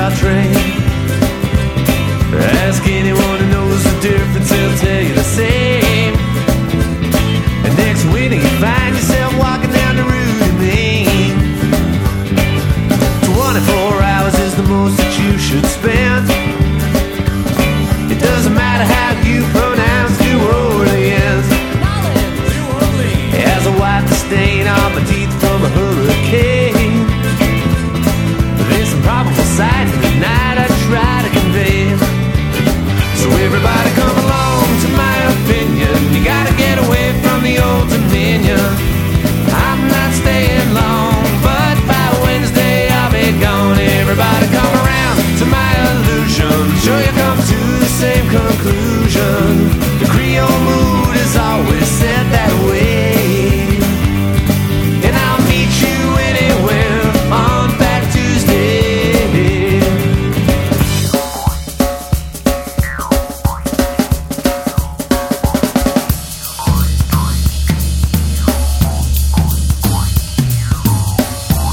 by train. Ask anyone who knows the difference, they'll tell you the same. And next winter you find yourself walking down the route in Maine. 24 hours is the most that you should spend. It doesn't matter how you pronounce New Orleans. As I wipe the stain on my teeth from a hurricane, there's some probable signs tonight I try to convey. So everybody come along to my opinion. You gotta get away from the old dominion. I'm not staying long, but by Wednesday I'll be gone. Everybody come around to my illusion. Sure you come to the same conclusion. The Creole mood is always said that way. And I'll meet you anywhere on Fat Tuesday.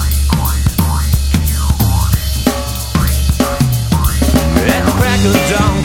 At the crack of dawn,